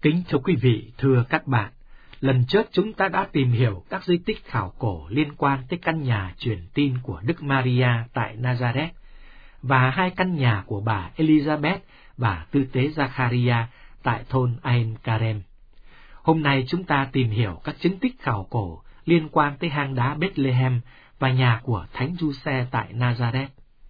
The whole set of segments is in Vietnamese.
Kính thưa quý vị, thưa các bạn, lần trước chúng ta đã tìm hiểu các di tích khảo cổ liên quan tới căn nhà truyền tin của Đức Maria tại Nazareth và hai căn nhà của bà Elizabeth và tư tế Zachariah tại thôn Ain Karem. Hôm nay chúng ta tìm hiểu các chứng tích khảo cổ liên quan tới hang đá Bethlehem và nhà của Thánh Giuse tại Nazareth.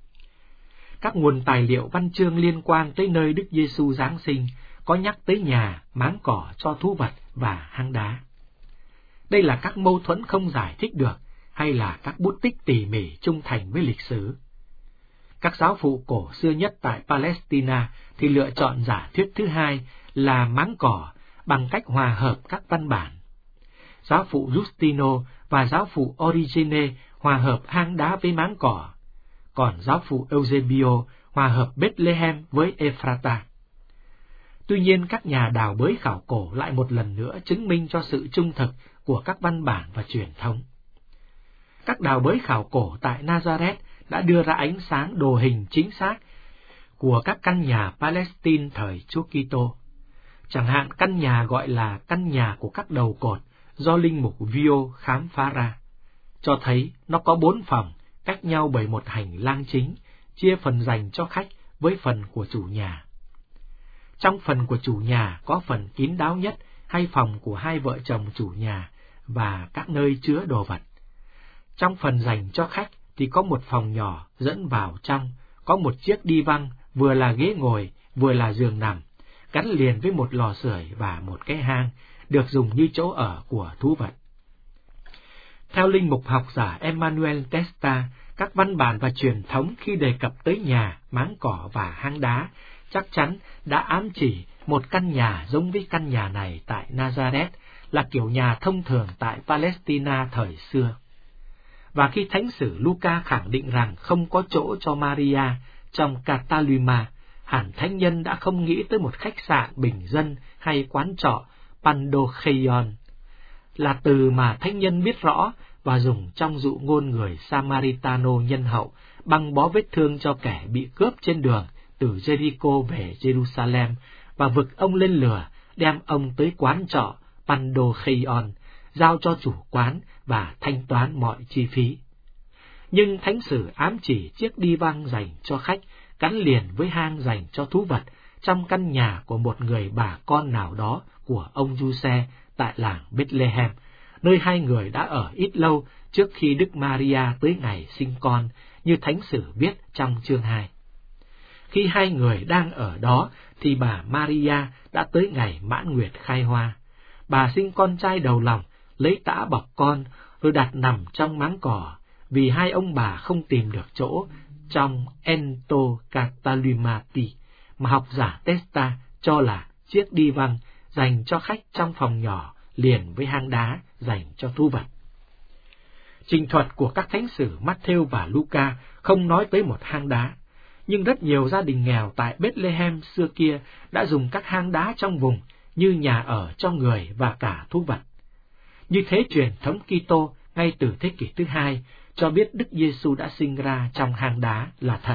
Các nguồn tài liệu văn chương liên quan tới nơi Đức Giêsu Giáng sinh có nhắc tới nhà, máng cỏ cho thú vật và hang đá. Đây là các mâu thuẫn không giải thích được hay là các bút tích tỉ mỉ trung thành với lịch sử? Các giáo phụ cổ xưa nhất tại Palestine thì lựa chọn giả thuyết thứ hai là máng cỏ bằng cách hòa hợp các văn bản. Giáo phụ Justino và giáo phụ Origene hòa hợp hang đá với máng cỏ, còn giáo phụ Eusebio hòa hợp Bethlehem với Ephrata. Tuy nhiên, các nhà đào bới khảo cổ lại một lần nữa chứng minh cho sự trung thực của các văn bản và truyền thống. Các đào bới khảo cổ tại Nazareth đã đưa ra ánh sáng đồ hình chính xác của các căn nhà Palestine thời Chúa Kitô. Chẳng hạn căn nhà gọi là căn nhà của các đầu cột do linh mục Vio khám phá ra, cho thấy nó có 4 phòng cách nhau bởi một hành lang chính, chia phần dành cho khách với phần của chủ nhà. Trong phần của chủ nhà có phần kín đáo nhất hay phòng của hai vợ chồng chủ nhà và các nơi chứa đồ vật. Trong phần dành cho khách thì có một phòng nhỏ dẫn vào trong, có một chiếc đi văng vừa là ghế ngồi vừa là giường nằm, gắn liền với một lò sưởi và một cái hang, được dùng như chỗ ở của thú vật. Theo linh mục học giả Emmanuel Testa, các văn bản và truyền thống khi đề cập tới nhà, máng cỏ và hang đá chắc chắn đã ám chỉ một căn nhà giống với căn nhà này tại Nazareth, là kiểu nhà thông thường tại Palestine thời xưa. Và khi thánh sử Luca khẳng định rằng không có chỗ cho Maria trong Cataluma, hẳn thánh nhân đã không nghĩ tới một khách sạn bình dân hay quán trọ Pandocheion, là từ mà thánh nhân biết rõ và dùng trong dụ ngôn người Samaritano nhân hậu băng bó vết thương cho kẻ bị cướp trên đường từ Jericho về Jerusalem và vực ông lên lửa, đem ông tới quán trọ Pandocheion, giao cho chủ quán và thanh toán mọi chi phí. Nhưng thánh sử ám chỉ chiếc đi văng dành cho khách gắn liền với hang dành cho thú vật trong căn nhà của một người bà con nào đó của ông Giuse tại làng Bethlehem, nơi hai người đã ở ít lâu trước khi Đức Maria tới ngày sinh con, như thánh sử viết trong chương 2. Khi hai người đang ở đó thì bà Maria đã tới ngày mãn nguyệt khai hoa. Bà sinh con trai đầu lòng, lấy tã bọc con rồi đặt nằm trong máng cỏ, vì hai ông bà không tìm được chỗ trong Ento Catalumati mà học giả Testa cho là chiếc đi văng dành cho khách trong phòng nhỏ liền với hang đá dành cho thú vật. Trình thuật của các thánh sử Matthew và Luca không nói tới một hang đá, nhưng rất nhiều gia đình nghèo tại Bethlehem xưa kia đã dùng các hang đá trong vùng như nhà ở cho người và cả thú vật. Như thế truyền thống Kitô ngay từ thế kỷ thứ 2 cho biết Đức Giêsu đã sinh ra trong hang đá là thật.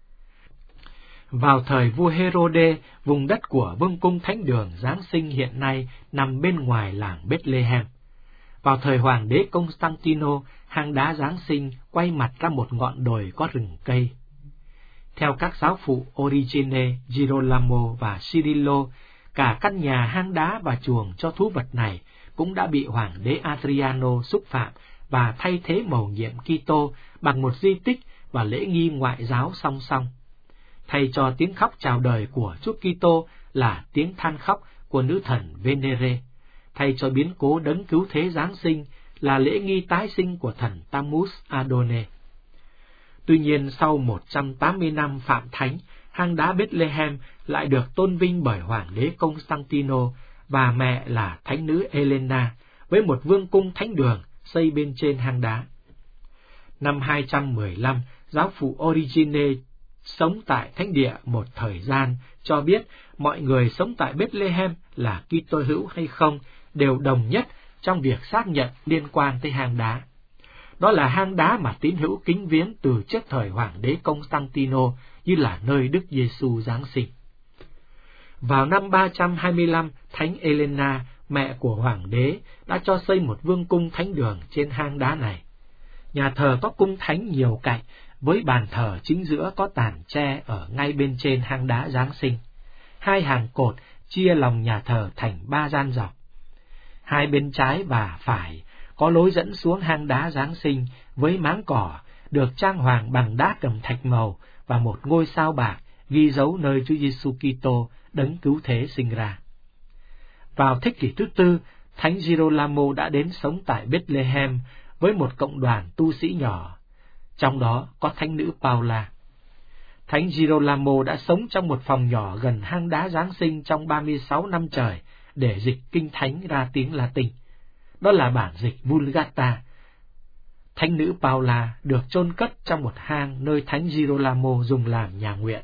Vào thời vua Herode, vùng đất của vương cung thánh đường Giáng sinh hiện nay nằm bên ngoài làng Bethlehem. Vào thời hoàng đế Constantino, hang đá Giáng sinh quay mặt ra một ngọn đồi có rừng cây. Theo các giáo phụ Origene, Girolamo và Cirillo, cả căn nhà hang đá và chuồng cho thú vật này cũng đã bị hoàng đế Adriano xúc phạm và thay thế mầu nhiệm Kitô bằng một di tích và lễ nghi ngoại giáo song song. Thay cho tiếng khóc chào đời của Chúa Kitô là tiếng than khóc của nữ thần Venere, thay cho biến cố đấng cứu thế Giáng sinh là lễ nghi tái sinh của thần Tammuz Adone. Tuy nhiên, sau 180 năm phạm thánh, hang đá Bethlehem lại được tôn vinh bởi hoàng đế Constantino và mẹ là thánh nữ Elena, với một vương cung thánh đường xây bên trên hang đá. Năm 215, giáo phụ Origene sống tại thánh địa một thời gian cho biết mọi người sống tại Bethlehem là Kitô hữu hay không đều đồng nhất trong việc xác nhận liên quan tới hang đá. Đó là hang đá mà tín hữu kính viếng từ trước thời hoàng đế Constantino như là nơi Đức Giêsu Giáng sinh. Vào năm 325, Thánh Elena, mẹ của hoàng đế, đã cho xây một vương cung thánh đường trên hang đá này. Nhà thờ có cung thánh nhiều cạnh, với bàn thờ chính giữa có tàn tre ở ngay bên trên hang đá Giáng sinh. Hai hàng cột chia lòng nhà thờ thành 3 gian dọc. Hai bên trái và phải có lối dẫn xuống hang đá Giáng sinh với máng cỏ, được trang hoàng bằng đá cẩm thạch màu và một ngôi sao bạc ghi dấu nơi Chúa Giêsu Kitô đấng cứu thế sinh ra. Vào thế kỷ thứ 4, Thánh Girolamo đã đến sống tại Bethlehem với một cộng đoàn tu sĩ nhỏ, trong đó có thánh nữ Paula. Thánh Girolamo đã sống trong một phòng nhỏ gần hang đá Giáng sinh trong 36 năm trời để dịch kinh thánh ra tiếng Latin. Đó là bản dịch Vulgata. Thánh nữ Paula được chôn cất trong một hang nơi Thánh Girolamo dùng làm nhà nguyện.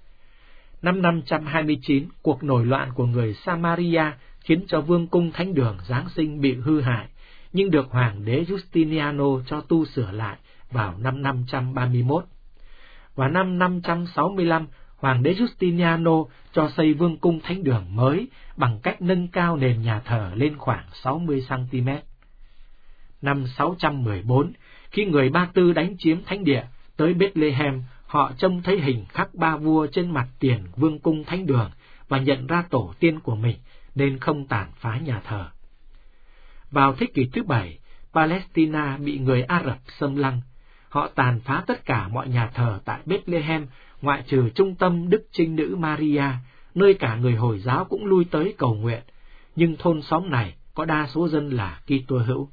Năm 529, cuộc nổi loạn của người Samaria khiến cho vương cung thánh đường Giáng sinh bị hư hại, nhưng được hoàng đế Justiniano cho tu sửa lại vào năm 531. Và năm 565, hoàng đế Justiniano cho xây vương cung thánh đường mới bằng cách nâng cao nền nhà thờ lên khoảng 60 cm. Năm 614, khi người Ba Tư đánh chiếm thánh địa tới Bethlehem, họ trông thấy hình khắc 3 vua trên mặt tiền vương cung thánh đường và nhận ra tổ tiên của mình nên không tàn phá nhà thờ. Vào thế kỷ thứ 7, Palestine bị người Ả Rập xâm lăng. Họ tàn phá tất cả mọi nhà thờ tại Bethlehem, ngoại trừ trung tâm Đức Trinh Nữ Maria, nơi cả người Hồi giáo cũng lui tới cầu nguyện, nhưng thôn xóm này có đa số dân là Kitô hữu.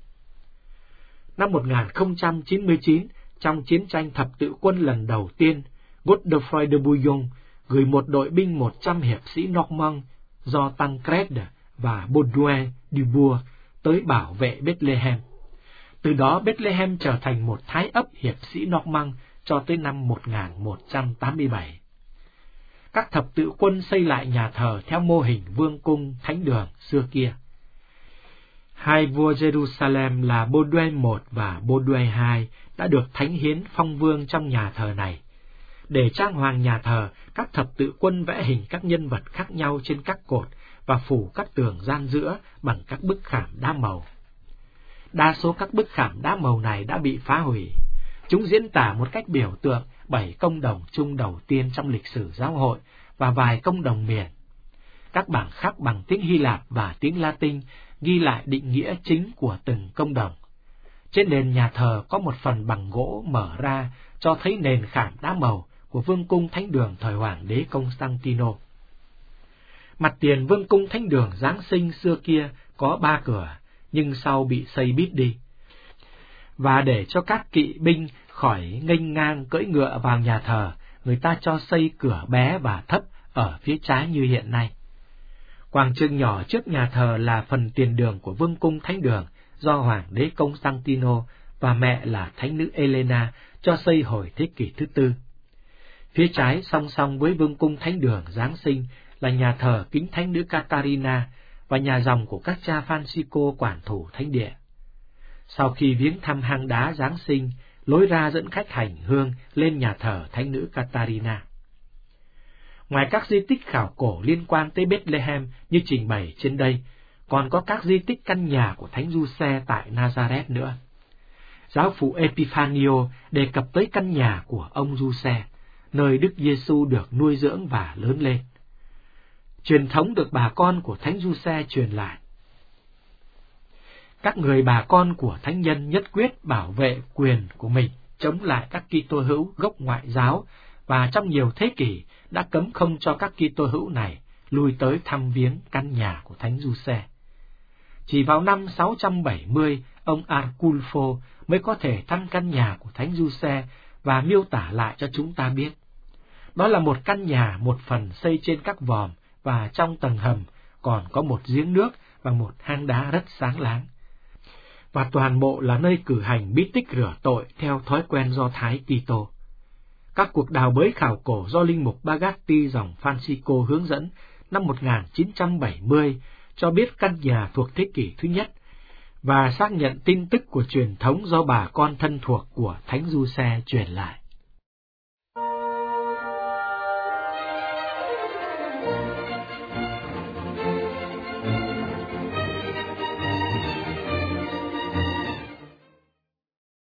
Năm 1099, trong chiến tranh thập tự quân lần đầu tiên, Godefroy de Bouillon gửi một đội binh 100 hiệp sĩ Normand do Tancred và Baudouin du Bourg tới bảo vệ Bethlehem. Từ đó Bethlehem trở thành một thái ấp hiệp sĩ Normand cho tới năm 1187. Các thập tự quân xây lại nhà thờ theo mô hình vương cung thánh đường xưa kia. Hai vua Jerusalem là Baudouin I và Baudouin II đã được thánh hiến phong vương trong nhà thờ này. Để trang hoàng nhà thờ, các thập tự quân vẽ hình các nhân vật khác nhau trên các cột và phủ các tường gian giữa bằng các bức khảm đá màu. Đa số các bức khảm đá màu này đã bị phá hủy. Chúng diễn tả một cách biểu tượng 7 công đồng chung đầu tiên trong lịch sử giáo hội và vài công đồng miền. Các bảng khắc bằng tiếng Hy Lạp và tiếng Latin ghi lại định nghĩa chính của từng công đồng. Trên nền nhà thờ có một phần bằng gỗ mở ra cho thấy nền khảm đá màu của vương cung thánh đường thời hoàng đế Constantino. Mặt tiền vương cung thánh đường Giáng sinh xưa kia có 3 cửa, nhưng sau bị xây bít đi. Và để cho các kỵ binh khỏi nghênh ngang cưỡi ngựa vào nhà thờ, người ta cho xây cửa bé và thấp ở phía trái như hiện nay. Quảng trường nhỏ trước nhà thờ là phần tiền đường của vương cung thánh đường do hoàng đế Constantino và mẹ là thánh nữ Elena cho xây hồi thế kỷ thứ 4. Phía trái song song với vương cung thánh đường Giáng sinh là nhà thờ kính thánh nữ Catarina và nhà dòng của các cha Francisco quản thủ thánh địa. Sau khi viếng thăm hang đá Giáng sinh, lối ra dẫn khách hành hương lên nhà thờ thánh nữ Catarina. Ngoài các di tích khảo cổ liên quan tới Bethlehem như trình bày trên đây, còn có các di tích căn nhà của Thánh Giuse tại Nazareth nữa. Giáo phụ Epifanio đề cập tới căn nhà của ông Giuse, nơi Đức Giêsu được nuôi dưỡng và lớn lên. Truyền thống được bà con của Thánh Giuse truyền lại. Các người bà con của thánh nhân nhất quyết bảo vệ quyền của mình chống lại các Kitô hữu gốc ngoại giáo và trong nhiều thế kỷ đã cấm không cho các Kitô hữu này lui tới thăm viếng căn nhà của Thánh Giuse. Chỉ vào năm 670, ông Arculfo mới có thể thăm căn nhà của Thánh Giuse và miêu tả lại cho chúng ta biết. Đó là một căn nhà một phần xây trên các vòm và trong tầng hầm còn có một giếng nước và một hang đá rất sáng láng. Và toàn bộ là nơi cử hành bí tích rửa tội theo thói quen Do Thái Kitô. Các cuộc đào bới khảo cổ do linh mục Bagatti dòng Francisco hướng dẫn năm 1970 cho biết căn nhà thuộc thế kỷ thứ nhất và xác nhận tin tức của truyền thống do bà con thân thuộc của Thánh Giuse truyền lại.